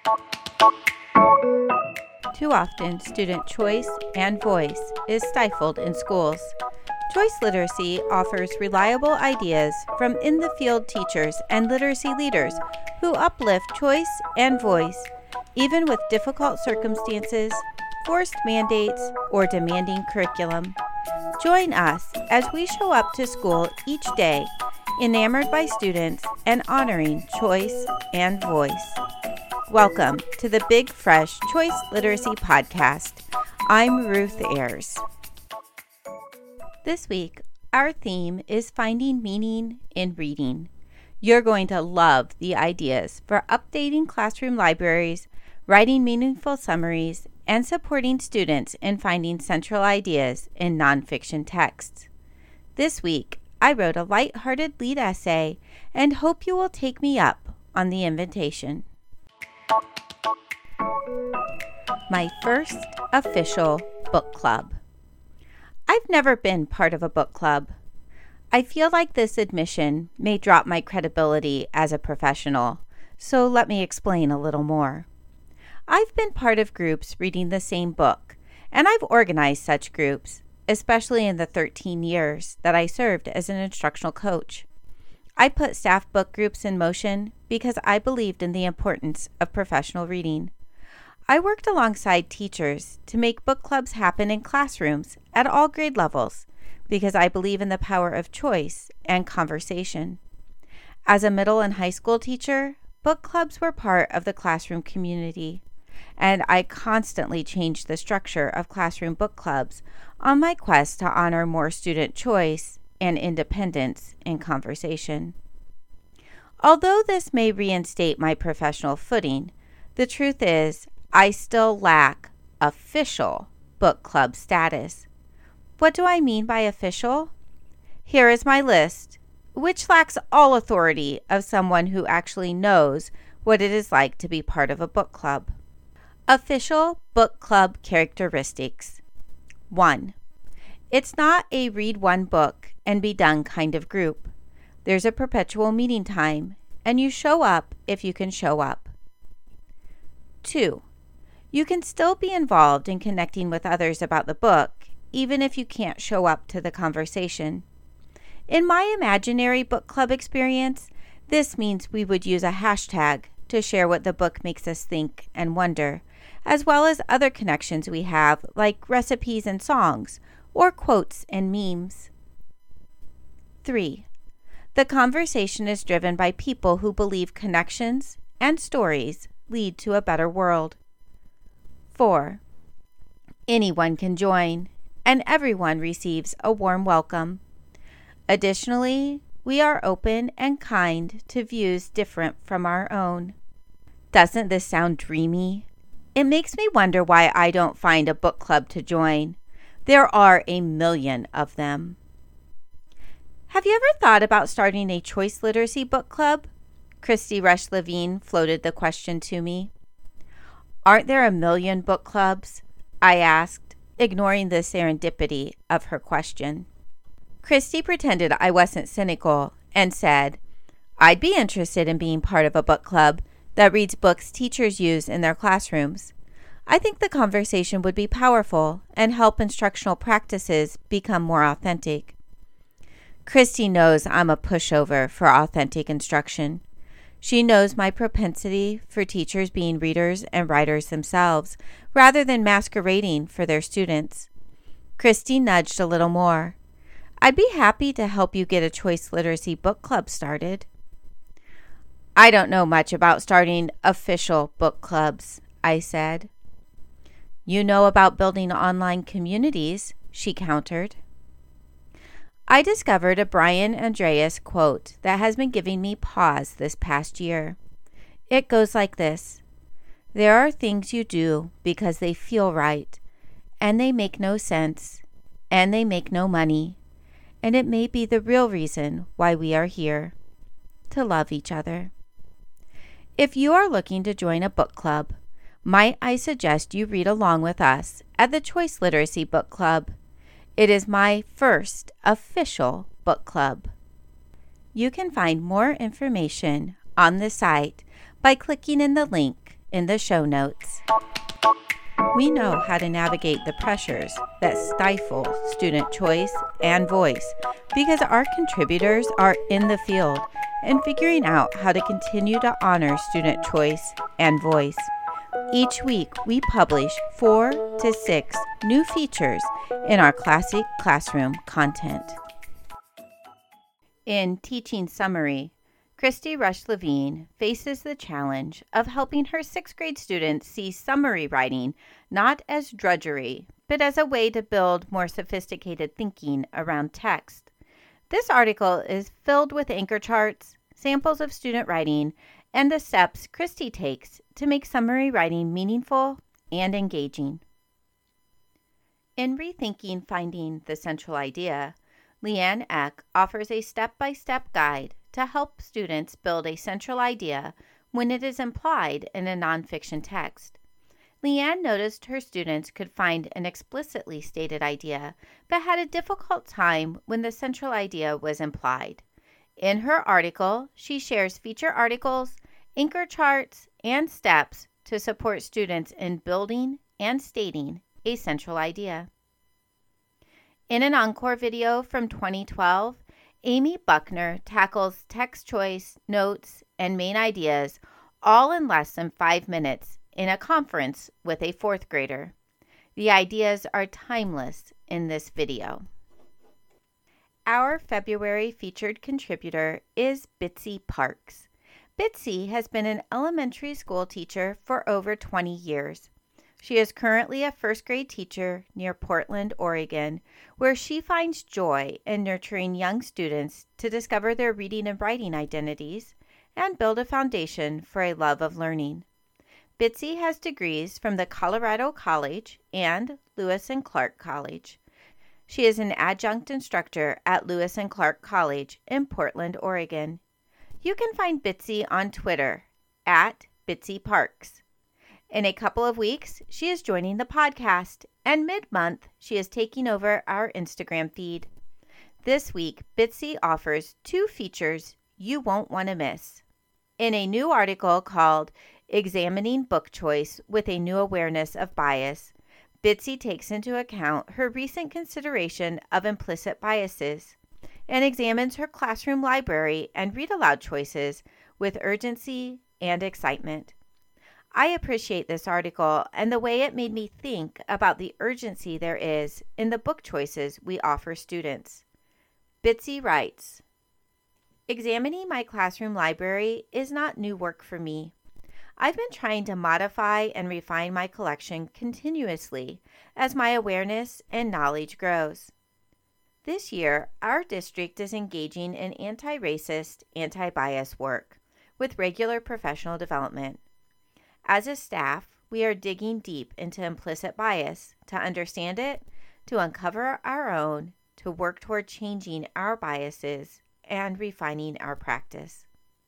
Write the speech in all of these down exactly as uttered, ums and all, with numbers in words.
Too often, student choice and voice is stifled in schools. Choice Literacy offers reliable ideas from in-the-field teachers and literacy leaders who uplift choice and voice, even with difficult circumstances, forced mandates, or demanding curriculum. Join us as we show up to school each day, enamored by students and honoring choice and voice. Welcome to the Big Fresh Choice Literacy Podcast. I'm Ruth Ayers. This week, our theme is finding meaning in reading. You're going to love the ideas for updating classroom libraries, writing meaningful summaries, and supporting students in finding central ideas in nonfiction texts. This week, I wrote a lighthearted lead essay and hope you will take me up on the invitation. My first official book club. I've never been part of a book club. I feel like this admission may drop my credibility as a professional, so let me explain a little more. I've been part of groups reading the same book, and I've organized such groups, especially in the thirteen years that I served as an instructional coach. I put staff book groups in motion because I believed in the importance of professional reading. I worked alongside teachers to make book clubs happen in classrooms at all grade levels because I believe in the power of choice and conversation. As a middle and high school teacher, book clubs were part of the classroom community, and I constantly changed the structure of classroom book clubs on my quest to honor more student choice and independence in conversation. Although this may reinstate my professional footing, the truth is I still lack official book club status. What do I mean by official? Here is my list, which lacks all authority of someone who actually knows what it is like to be part of a book club. Official book club characteristics. One, it's not a read one book and be done kind of group. There's a perpetual meeting time, and you show up if you can show up. Two, you can still be involved in connecting with others about the book, even if you can't show up to the conversation. In my imaginary book club experience, this means we would use a hashtag to share what the book makes us think and wonder, as well as other connections we have, like recipes and songs, or quotes and memes. Three, the conversation is driven by people who believe connections and stories lead to a better world. Four, anyone can join, and everyone receives a warm welcome. Additionally, we are open and kind to views different from our own. Doesn't this sound dreamy? It makes me wonder why I don't find a book club to join. There are a million of them. Have you ever thought about starting a choice literacy book club? Christy Rush Levine floated the question to me. Aren't there a million book clubs? I asked, ignoring the serendipity of her question. Christy pretended I wasn't cynical and said, I'd be interested in being part of a book club that reads books teachers use in their classrooms. I think the conversation would be powerful and help instructional practices become more authentic. Christy knows I'm a pushover for authentic instruction. She knows my propensity for teachers being readers and writers themselves, rather than masquerading for their students. Christy nudged a little more. I'd be happy to help you get a choice literacy book club started. I don't know much about starting official book clubs, I said. You know about building online communities, she countered. I discovered a Brian Andreas quote that has been giving me pause this past year. It goes like this: there are things you do because they feel right, and they make no sense, and they make no money, and it may be the real reason why we are here, to love each other. If you are looking to join a book club, might I suggest you read along with us at the Choice Literacy Book Club. It is my first official book club. You can find more information on the site by clicking in the link in the show notes. We know how to navigate the pressures that stifle student choice and voice because our contributors are in the field and figuring out how to continue to honor student choice and voice. Each week, we publish four to six new features in our classic classroom content. In Teaching Summary, Christy Rush Levine faces the challenge of helping her sixth grade students see summary writing not as drudgery, but as a way to build more sophisticated thinking around text. This article is filled with anchor charts, samples of student writing, and the steps Christy takes to make summary writing meaningful and engaging. In Rethinking Finding the Central Idea, Leanne Eck offers a step-by-step guide to help students build a central idea when it is implied in a nonfiction text. Leanne noticed her students could find an explicitly stated idea, but had a difficult time when the central idea was implied. In her article, she shares feature articles, anchor charts, and steps to support students in building and stating a central idea. In an encore video from twenty twelve, Amy Buckner tackles text choice, notes, and main ideas all in less than five minutes in a conference with a fourth grader. The ideas are timeless in this video. Our February featured contributor is Bitsy Parks. Bitsy has been an elementary school teacher for over twenty years. She is currently a first grade teacher near Portland, Oregon, where she finds joy in nurturing young students to discover their reading and writing identities and build a foundation for a love of learning. Bitsy has degrees from the Colorado College and Lewis and Clark College. She is an adjunct instructor at Lewis and Clark College in Portland, Oregon. You can find Bitsy on Twitter at Bitsy Parks. In a couple of weeks, she is joining the podcast, and mid-month, she is taking over our Instagram feed. This week, Bitsy offers two features you won't want to miss. In a new article called Examining Book Choice with a New Awareness of Bias, Bitsy takes into account her recent consideration of implicit biases and examines her classroom library and read-aloud choices with urgency and excitement. I appreciate this article and the way it made me think about the urgency there is in the book choices we offer students. Bitsy writes, "Examining my classroom library is not new work for me. I've been trying to modify and refine my collection continuously as my awareness and knowledge grows. This year, our district is engaging in anti-racist, anti-bias work with regular professional development. As a staff, we are digging deep into implicit bias to understand it, to uncover our own, to work toward changing our biases, and refining our practice.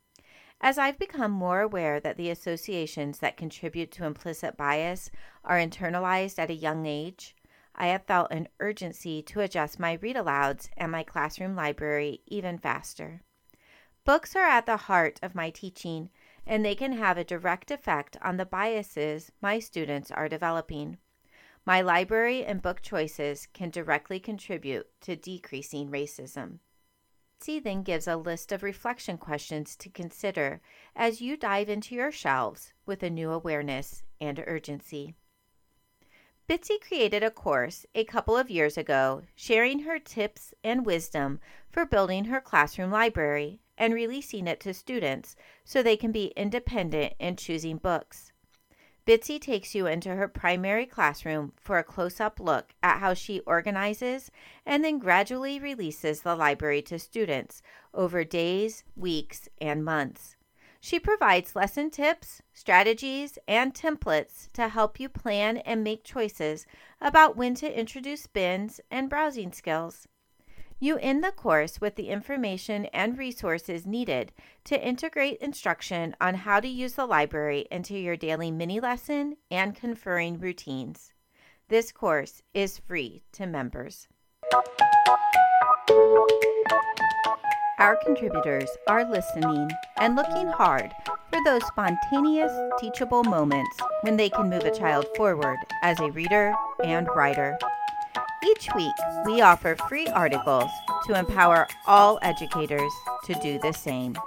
As I've become more aware that the associations that contribute to implicit bias are internalized at a young age, I have felt an urgency to adjust my read-alouds and my classroom library even faster. Books are at the heart of my teaching, and they can have a direct effect on the biases my students are developing. My library and book choices can directly contribute to decreasing racism." Bitsy then gives a list of reflection questions to consider as you dive into your shelves with a new awareness and urgency. Bitsy created a course a couple of years ago sharing her tips and wisdom for building her classroom library and releasing it to students so they can be independent in choosing books. Bitsy takes you into her primary classroom for a close-up look at how she organizes and then gradually releases the library to students over days, weeks, and months. She provides lesson tips, strategies, and templates to help you plan and make choices about when to introduce bins and browsing skills. You end the course with the information and resources needed to integrate instruction on how to use the library into your daily mini lesson and conferring routines. This course is free to members. Our contributors are listening and looking hard for those spontaneous, teachable moments when they can move a child forward as a reader and writer. Each week, we offer free articles to empower all educators to do the same.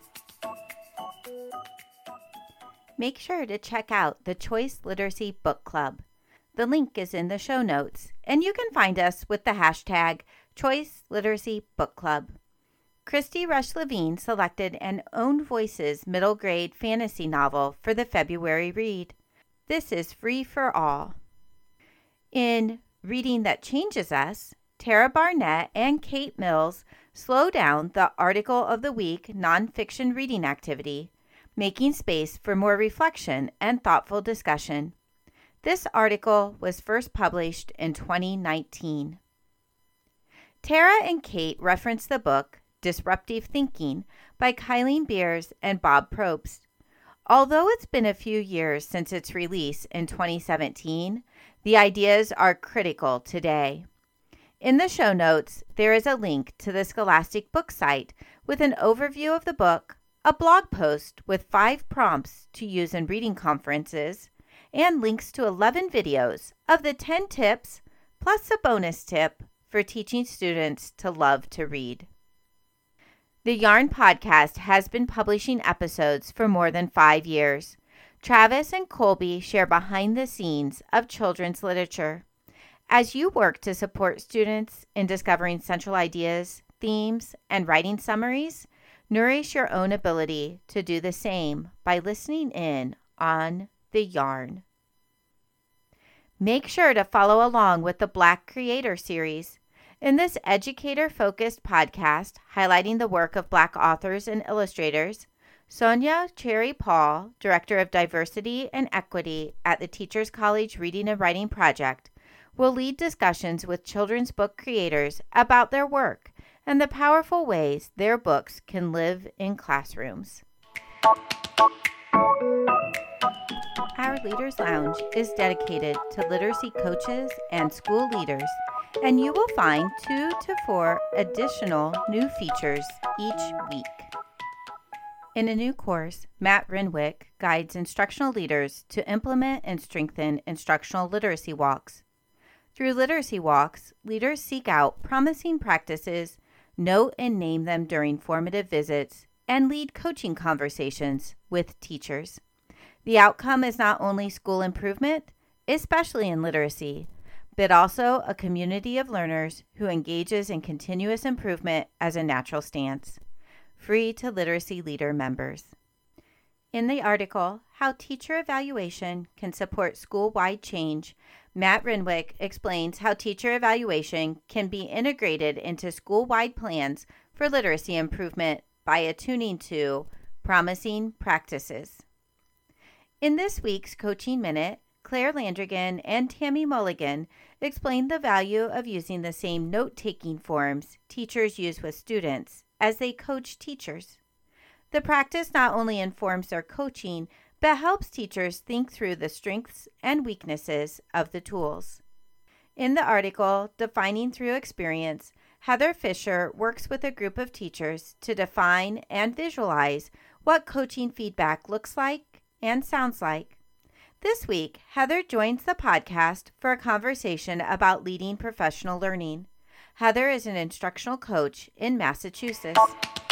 Make sure to check out the Choice Literacy Book Club. The link is in the show notes, and you can find us with the hashtag Choice Literacy Book Club. Christy Rush Levine selected an Own Voices middle grade fantasy novel for the February read. This is free for all. In Reading That Changes Us, Tara Barnett and Kate Mills slow down the Article of the Week nonfiction reading activity, making space for more reflection and thoughtful discussion. This article was first published in twenty nineteen. Tara and Kate reference the book Disruptive Thinking by Kylene Beers and Bob Probst. Although it's been a few years since its release in twenty seventeen, the ideas are critical today. In the show notes, there is a link to the Scholastic book site with an overview of the book, a blog post with five prompts to use in reading conferences, and links to eleven videos of the ten tips, plus a bonus tip for teaching students to love to read. The Yarn Podcast has been publishing episodes for more than five years. Travis and Colby share behind the scenes of children's literature. As you work to support students in discovering central ideas, themes, and writing summaries, nourish your own ability to do the same by listening in on The Yarn. Make sure to follow along with the Black Creator Series. In this educator-focused podcast highlighting the work of Black authors and illustrators, Sonia Cherry Paul, Director of Diversity and Equity at the Teachers College Reading and Writing Project, will lead discussions with children's book creators about their work and the powerful ways their books can live in classrooms. Our Leaders Lounge is dedicated to literacy coaches and school leaders, and you will find two to four additional new features each week. In a new course, Matt Renwick guides instructional leaders to implement and strengthen instructional literacy walks. Through literacy walks, leaders seek out promising practices, note and name them during formative visits, and lead coaching conversations with teachers. The outcome is not only school improvement, especially in literacy, but also a community of learners who engages in continuous improvement as a natural stance. Free to literacy leader members. In the article, How Teacher Evaluation Can Support School-Wide Change, Matt Renwick explains how teacher evaluation can be integrated into school-wide plans for literacy improvement by attuning to promising practices. In this week's Coaching Minute, Claire Landrigan and Tammy Mulligan explained the value of using the same note-taking forms teachers use with students as they coach teachers. The practice not only informs their coaching, but helps teachers think through the strengths and weaknesses of the tools. In the article, Defining Through Experience, Heather Fisher works with a group of teachers to define and visualize what coaching feedback looks like and sounds like. This week, Heather joins the podcast for a conversation about leading professional learning. Heather is an instructional coach in Massachusetts.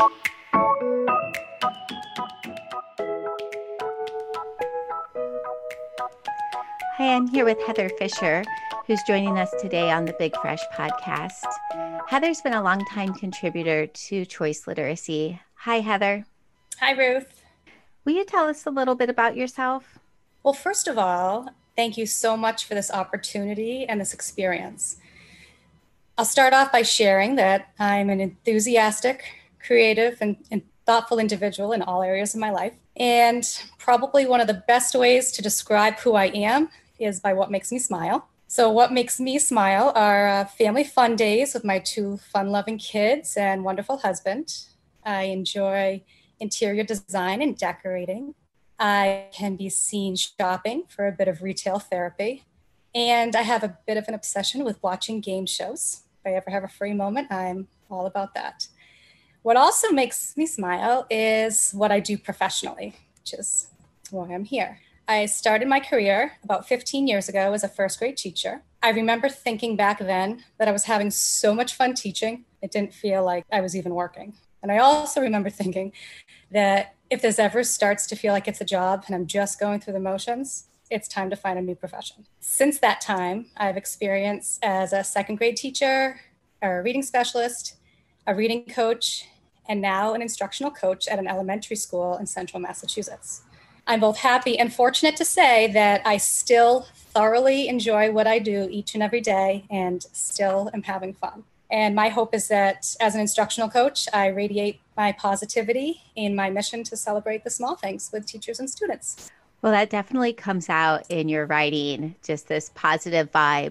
Hi, I'm here with Heather Fisher, who's joining us today on the Big Fresh podcast. Heather's been a longtime contributor to Choice Literacy. Hi, Heather. Hi, Ruth. Will you tell us a little bit about yourself? Well, first of all, thank you so much for this opportunity and this experience. I'll start off by sharing that I'm an enthusiastic, creative, and, and thoughtful individual in all areas of my life. And probably one of the best ways to describe who I am is by what makes me smile. So what makes me smile are uh, family fun days with my two fun-loving kids and wonderful husband. I enjoy interior design and decorating. I can be seen shopping for a bit of retail therapy. And I have a bit of an obsession with watching game shows. If I ever have a free moment, I'm all about that. What also makes me smile is what I do professionally, which is why I'm here. I started my career about fifteen years ago as a first grade teacher. I remember thinking back then that I was having so much fun teaching, it didn't feel like I was even working. And I also remember thinking that if this ever starts to feel like it's a job and I'm just going through the motions, it's time to find a new profession. Since that time, I've experienced as a second grade teacher, a reading specialist, a reading coach, and now an instructional coach at an elementary school in central Massachusetts. I'm both happy and fortunate to say that I still thoroughly enjoy what I do each and every day and still am having fun. And my hope is that as an instructional coach, I radiate my positivity in my mission to celebrate the small things with teachers and students. Well, that definitely comes out in your writing, just this positive vibe.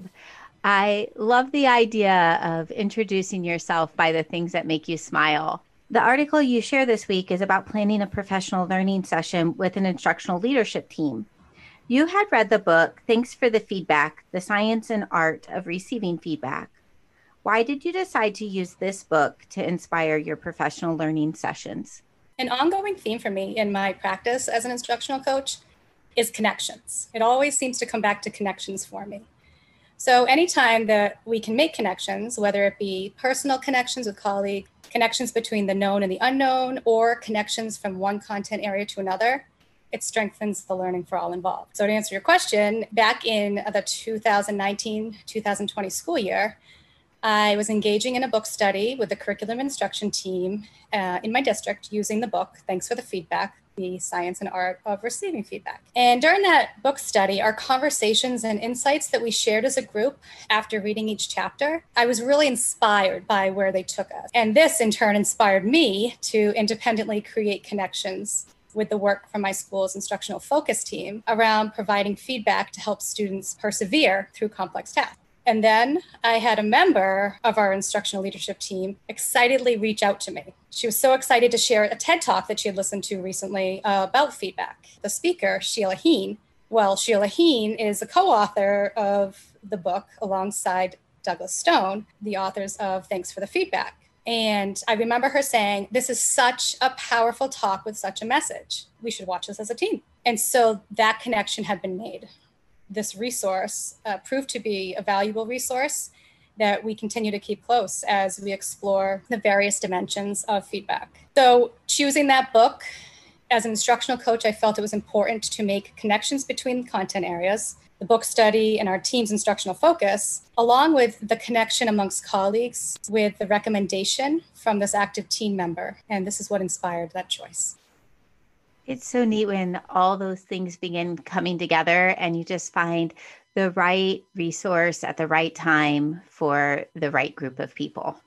I love the idea of introducing yourself by the things that make you smile. The article you share this week is about planning a professional learning session with an instructional leadership team. You had read the book, Thanks for the Feedback, The Science and Art of Receiving Feedback. Why did you decide to use this book to inspire your professional learning sessions? An ongoing theme for me in my practice as an instructional coach is connections. It always seems to come back to connections for me. So anytime that we can make connections, whether it be personal connections with colleagues, connections between the known and the unknown, or connections from one content area to another, it strengthens the learning for all involved. So to answer your question, back in the two thousand nineteen two thousand twenty school year, I was engaging in a book study with the curriculum instruction team uh, in my district using the book, Thanks for the Feedback, The Science and Art of Receiving Feedback. And during that book study, our conversations and insights that we shared as a group after reading each chapter, I was really inspired by where they took us. And this in turn inspired me to independently create connections with the work from my school's instructional focus team around providing feedback to help students persevere through complex tasks. And then I had a member of our instructional leadership team excitedly reach out to me. She was so excited to share a TED Talk that she had listened to recently uh, about feedback. The speaker, Sheila Heen, well, Sheila Heen is a co-author of the book alongside Douglas Stone, the authors of Thanks for the Feedback. And I remember her saying, this is such a powerful talk with such a message. We should watch this as a team. And so that connection had been made. This resource uh, proved to be a valuable resource that we continue to keep close as we explore the various dimensions of feedback. So choosing that book as an instructional coach, I felt it was important to make connections between content areas, the book study and our team's instructional focus, along with the connection amongst colleagues with the recommendation from this active team member. And this is what inspired that choice. It's so neat when all those things begin coming together and you just find the right resource at the right time for the right group of people.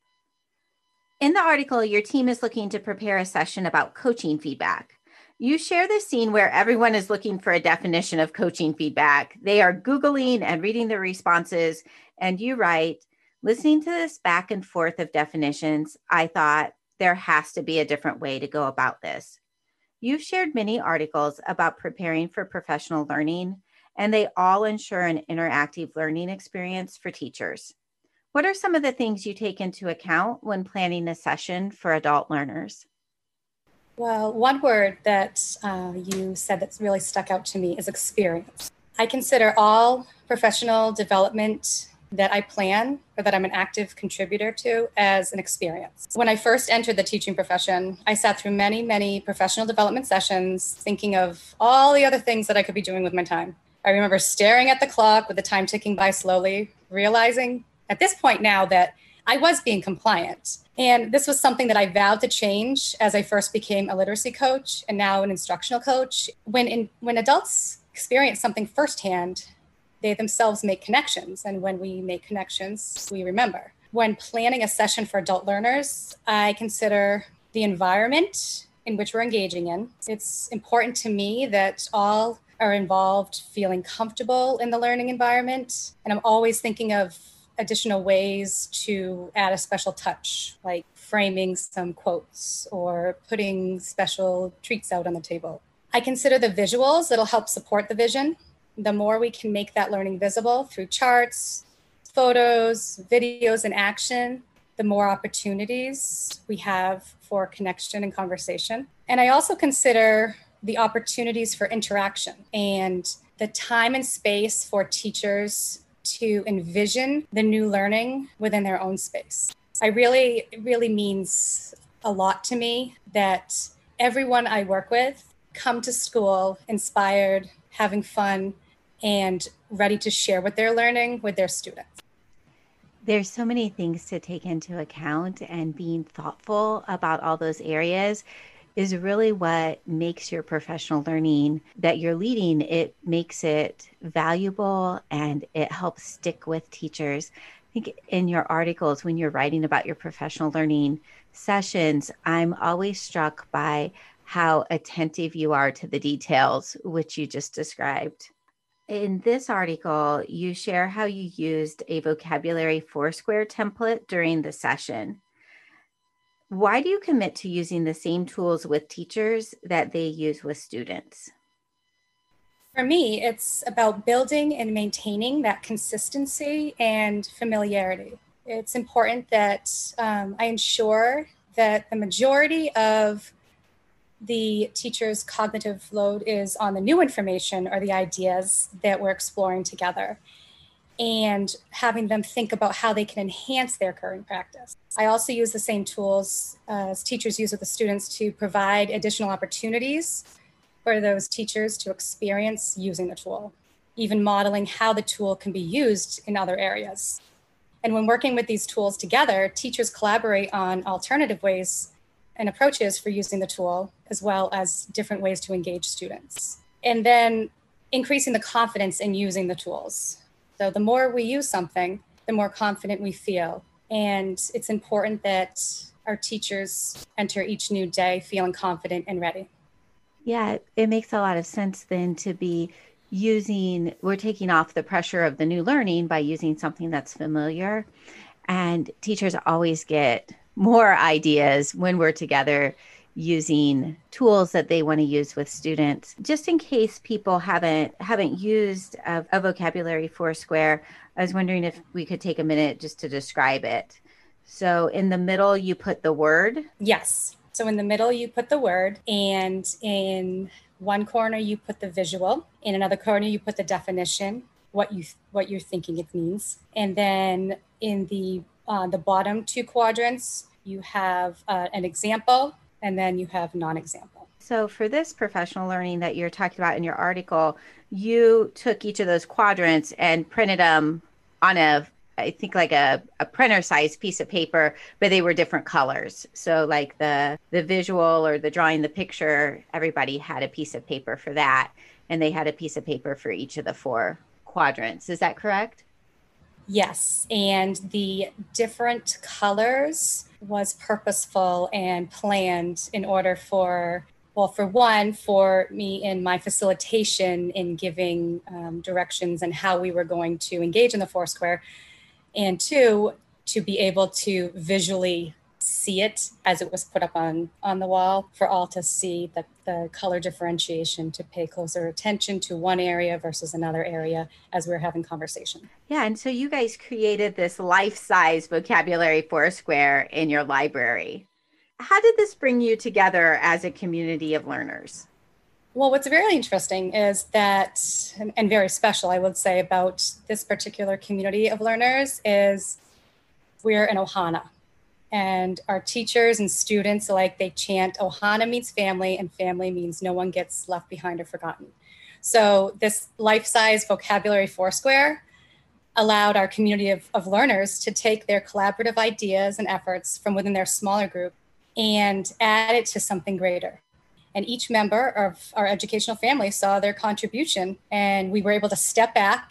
In the article, your team is looking to prepare a session about coaching feedback. You share this scene where everyone is looking for a definition of coaching feedback. They are Googling and reading the responses, and you write, listening to this back and forth of definitions, I thought there has to be a different way to go about this. You've shared many articles about preparing for professional learning, and they all ensure an interactive learning experience for teachers. What are some of the things you take into account when planning a session for adult learners? Well, one word that uh, you said that's really stuck out to me is experience. I consider all professional development that I plan or that I'm an active contributor to as an experience. When I first entered the teaching profession, I sat through many, many professional development sessions thinking of all the other things that I could be doing with my time. I remember staring at the clock with the time ticking by slowly, realizing at this point now that I was being compliant. And this was something that I vowed to change as I first became a literacy coach and now an instructional coach. When in, when adults experience something firsthand, they themselves make connections. And when we make connections, we remember. When planning a session for adult learners, I consider the environment in which we're engaging in. It's important to me that all are involved feeling comfortable in the learning environment. And I'm always thinking of additional ways to add a special touch, like framing some quotes or putting special treats out on the table. I consider the visuals that'll help support the vision. The more we can make that learning visible through charts, photos, videos, and action, the more opportunities we have for connection and conversation. And I also consider the opportunities for interaction and the time and space for teachers to envision the new learning within their own space. I really, it really means a lot to me that everyone I work with come to school inspired, having fun, and ready to share what they're learning with their students. There's so many things to take into account, and being thoughtful about all those areas is really what makes your professional learning that you're leading. It makes it valuable and it helps stick with teachers. I think in your articles, when you're writing about your professional learning sessions, I'm always struck by how attentive you are to the details, which you just described. In this article, you share how you used a vocabulary Foursquare template during the session. Why do you commit to using the same tools with teachers that they use with students? For me, it's about building and maintaining that consistency and familiarity. It's important that um, I ensure that the majority of the teacher's cognitive load is on the new information or the ideas that we're exploring together, and having them think about how they can enhance their current practice. I also use the same tools uh, as teachers use with the students to provide additional opportunities for those teachers to experience using the tool, even modeling how the tool can be used in other areas. And when working with these tools together, teachers collaborate on alternative ways and approaches for using the tool, as well as different ways to engage students. And then increasing the confidence in using the tools. So the more we use something, the more confident we feel. And it's important that our teachers enter each new day feeling confident and ready. Yeah, it makes a lot of sense then to be using, we're taking off the pressure of the new learning by using something that's familiar. And teachers always get more ideas when we're together using tools that they want to use with students. Just in case people haven't haven't used a, a vocabulary Foursquare, I was wondering if we could take a minute just to describe it. So in the middle, you put the word. Yes. So in the middle, you put the word, and in one corner, you put the visual. In another corner, you put the definition, what you what you're thinking it means. And then in the uh, the bottom two quadrants, you have uh, an example, and then you have non-example. So for this professional learning that you're talking about in your article, you took each of those quadrants and printed them on a, I think like a, a printer size piece of paper, but they were different colors. So like the, the visual or the drawing, the picture, everybody had a piece of paper for that. And they had a piece of paper for each of the four quadrants. Is that correct? Yes, and the different colors was purposeful and planned in order for, well, for one, for me in my facilitation in giving um, directions and how we were going to engage in the Foursquare, and two, to be able to visually see it as it was put up on, on the wall for all to see the, the color differentiation, to pay closer attention to one area versus another area as we're having conversation. Yeah, and so you guys created this life-size vocabulary Foursquare in your library. How did this bring you together as a community of learners? Well, what's very interesting is that, and, and very special, I would say, about this particular community of learners is we're in Ohana. And our teachers and students alike, they chant, Ohana means family, and family means no one gets left behind or forgotten. So this life-size vocabulary Foursquare allowed our community of, of learners to take their collaborative ideas and efforts from within their smaller group and add it to something greater. And each member of our educational family saw their contribution, and we were able to step back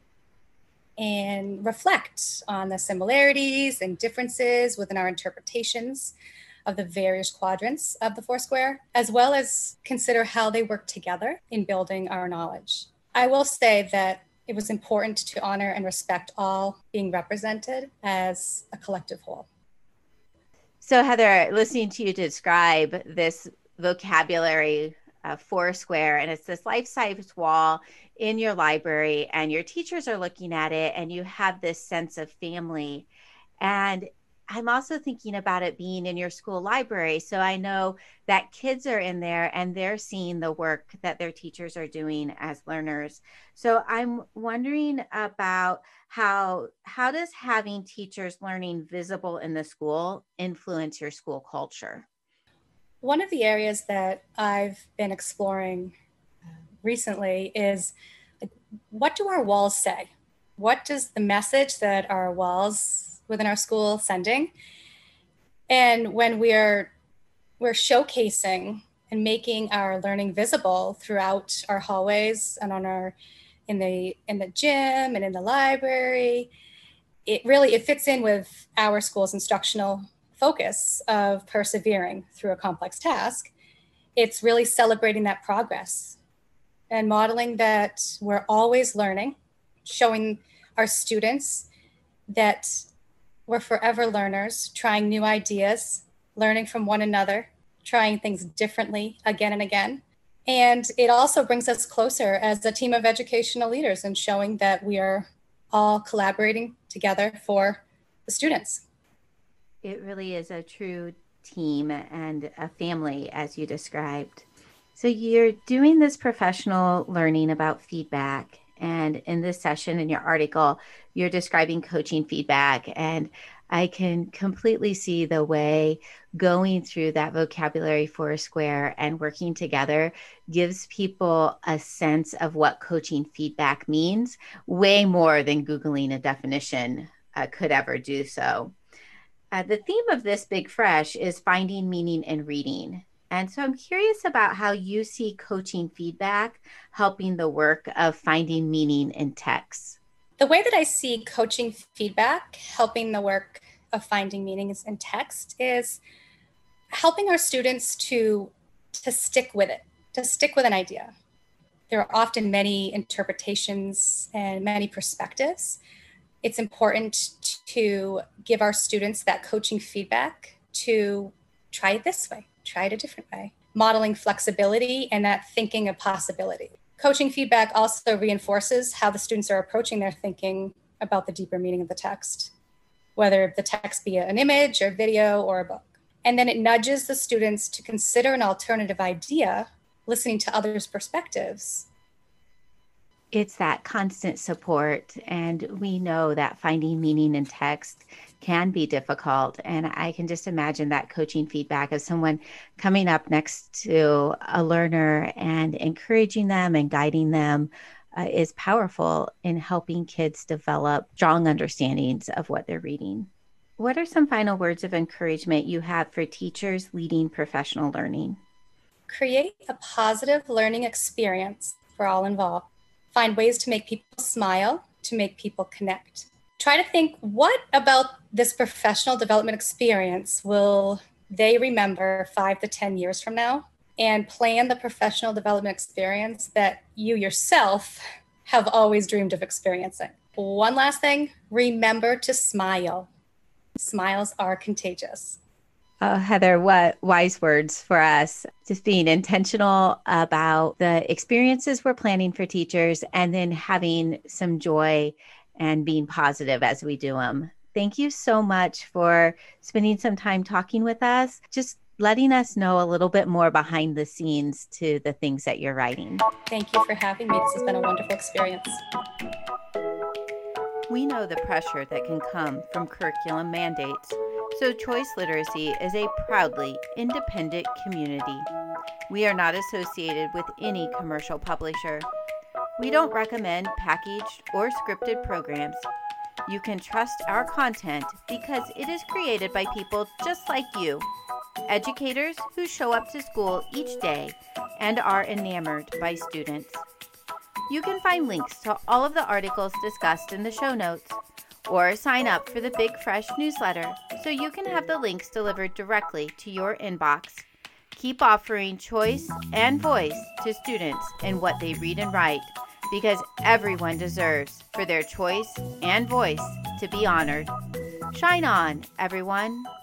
and reflect on the similarities and differences within our interpretations of the various quadrants of the Foursquare, as well as consider how they work together in building our knowledge. I will say that it was important to honor and respect all being represented as a collective whole. So Heather, listening to you describe this vocabulary uh, Foursquare, and it's this life-size wall in your library, and your teachers are looking at it, and you have this sense of family. And I'm also thinking about it being in your school library. So I know that kids are in there and they're seeing the work that their teachers are doing as learners. So I'm wondering about how how does having teachers learning visible in the school influence your school culture? One of the areas that I've been exploring recently is, what do our walls say? What does the message that our walls within our school sending? And when we're we're showcasing and making our learning visible throughout our hallways and on our in the in the gym and in the library, it really it fits in with our school's instructional focus of persevering through a complex task. It's really celebrating that progress and modeling that we're always learning, showing our students that we're forever learners, trying new ideas, learning from one another, trying things differently again and again. And it also brings us closer as a team of educational leaders and showing that we are all collaborating together for the students. It really is a true team and a family, as you described. So you're doing this professional learning about feedback. And in this session, in your article, you're describing coaching feedback. And I can completely see the way going through that vocabulary foursquare and working together gives people a sense of what coaching feedback means, way more than Googling a definition uh, could ever do so. Uh, the theme of this Big Fresh is finding meaning in reading. And so I'm curious about how you see coaching feedback helping the work of finding meaning in texts. The way that I see coaching feedback helping the work of finding meanings in text is helping our students to, to stick with it, to stick with an idea. There are often many interpretations and many perspectives. It's important to give our students that coaching feedback to try it this way, try it a different way, modeling flexibility and that thinking of possibility. Coaching feedback also reinforces how the students are approaching their thinking about the deeper meaning of the text, whether the text be an image or video or a book. And then it nudges the students to consider an alternative idea, listening to others' perspectives. It's that constant support, and we know that finding meaning in text can be difficult. And I can just imagine that coaching feedback of someone coming up next to a learner and encouraging them and guiding them uh, is powerful in helping kids develop strong understandings of what they're reading. What are some final words of encouragement you have for teachers leading professional learning? Create a positive learning experience for all involved. Find ways to make people smile, to make people connect. Try to think, what about this professional development experience will they remember five to ten years from now? And plan the professional development experience that you yourself have always dreamed of experiencing. One last thing, remember to smile. Smiles are contagious. Oh, Heather, what wise words for us. Just being intentional about the experiences we're planning for teachers and then having some joy and being positive as we do them. Thank you so much for spending some time talking with us, just letting us know a little bit more behind the scenes to the things that you're writing. Thank you for having me. This has been a wonderful experience. We know the pressure that can come from curriculum mandates, so Choice Literacy is a proudly independent community. We are not associated with any commercial publisher. We don't recommend packaged or scripted programs. You can trust our content because it is created by people just like you, educators who show up to school each day and are enamored by students. You can find links to all of the articles discussed in the show notes, or sign up for the Big Fresh newsletter so you can have the links delivered directly to your inbox. Keep offering choice and voice to students in what they read and write, because everyone deserves for their choice and voice to be honored. Shine on, everyone.